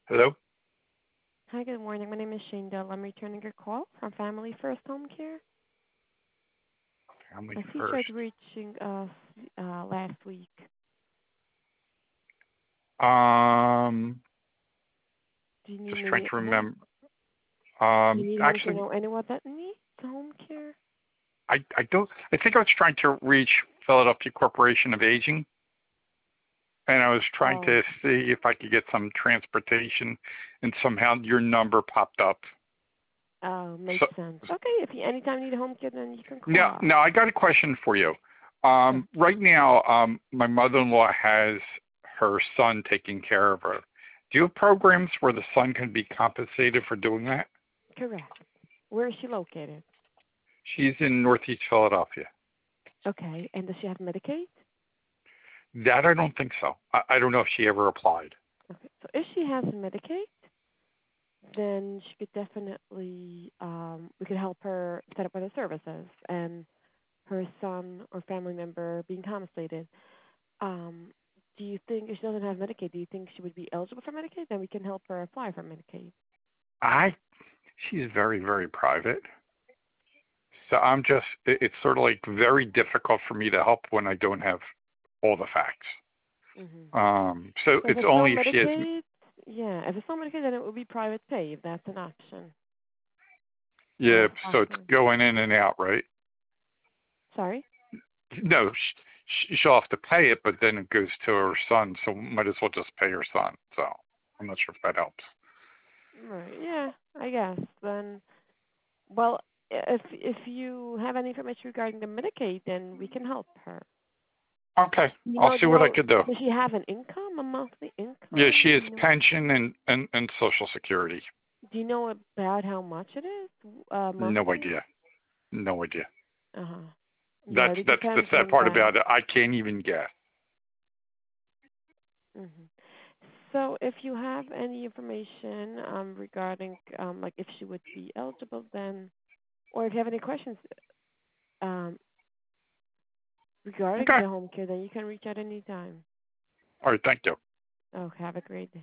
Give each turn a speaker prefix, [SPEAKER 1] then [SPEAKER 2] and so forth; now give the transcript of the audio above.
[SPEAKER 1] Hello?
[SPEAKER 2] Hi, good morning. My name is Shane Dell. I'm returning your call from Family First Home Care.
[SPEAKER 1] Family
[SPEAKER 2] I see you
[SPEAKER 1] First.
[SPEAKER 2] tried reaching us last week.
[SPEAKER 1] Um,
[SPEAKER 2] Do you need
[SPEAKER 1] just trying
[SPEAKER 2] me
[SPEAKER 1] to
[SPEAKER 2] home?
[SPEAKER 1] remember.
[SPEAKER 2] Do you need home care?
[SPEAKER 1] Actually,
[SPEAKER 2] Know anyone that needs home care?
[SPEAKER 1] I don't. I think I was trying to reach Philadelphia Corporation of Aging, and I was trying
[SPEAKER 2] Oh,
[SPEAKER 1] to see if I could get some transportation, and somehow your number popped up.
[SPEAKER 2] makes
[SPEAKER 1] So
[SPEAKER 2] sense. Okay, if you anytime you need home care, then you can call
[SPEAKER 1] now,
[SPEAKER 2] us.
[SPEAKER 1] now I got a question for you.
[SPEAKER 2] Sure.
[SPEAKER 1] Right now, my mother-in-law has her son taking care of her. Do you have programs where the son can be compensated for doing that?
[SPEAKER 2] Correct. Where is she located?
[SPEAKER 1] She's in Northeast Philadelphia.
[SPEAKER 2] Okay, and does she have Medicaid?
[SPEAKER 1] That I don't think so. I don't know if she ever applied.
[SPEAKER 2] Okay, so if she has Medicaid, then she could definitely we could help her set up other services and her son or family member being compensated. Um, do you think if she doesn't have Medicaid, do you think she would be eligible for Medicaid? Then we can help her apply for Medicaid.
[SPEAKER 1] She's very, very private. So it's sort of like very difficult for me to help when I don't have all the facts.
[SPEAKER 2] Hmm
[SPEAKER 1] So
[SPEAKER 2] So if
[SPEAKER 1] it's
[SPEAKER 2] it's no
[SPEAKER 1] only if she has,
[SPEAKER 2] Medicaid, yeah, if it's no Medicaid, then it would be private pay if that's an option.
[SPEAKER 1] yeah, so it's
[SPEAKER 2] Possibly.
[SPEAKER 1] going in and out, right?
[SPEAKER 2] Sorry.
[SPEAKER 1] No, she'll have to pay it, but then it goes to her son, so might as well just pay her son. So I'm not sure if that helps.
[SPEAKER 2] Right. Yeah, I guess. Then, well, if you have any information regarding the Medicaid, then we can help her.
[SPEAKER 1] Okay,
[SPEAKER 2] You
[SPEAKER 1] I'll
[SPEAKER 2] know, do
[SPEAKER 1] see
[SPEAKER 2] you
[SPEAKER 1] what I
[SPEAKER 2] know,
[SPEAKER 1] could do.
[SPEAKER 2] does she have an income, a monthly
[SPEAKER 1] Yeah,
[SPEAKER 2] income?
[SPEAKER 1] she
[SPEAKER 2] Do
[SPEAKER 1] has
[SPEAKER 2] you know?
[SPEAKER 1] pension and Social Security.
[SPEAKER 2] Do you know about how much it is
[SPEAKER 1] No
[SPEAKER 2] monthly?
[SPEAKER 1] idea. No idea.
[SPEAKER 2] Uh-huh. Yeah,
[SPEAKER 1] That's
[SPEAKER 2] it
[SPEAKER 1] that's the
[SPEAKER 2] depends
[SPEAKER 1] sad
[SPEAKER 2] on
[SPEAKER 1] part
[SPEAKER 2] that.
[SPEAKER 1] about it. I can't even guess.
[SPEAKER 2] Hmm So if you have any information regarding like if she would be eligible then, or if you have any questions um, regarding
[SPEAKER 1] Okay.
[SPEAKER 2] the home care, then you can reach out anytime.
[SPEAKER 1] All right. Thank you.
[SPEAKER 2] Oh, have a great day.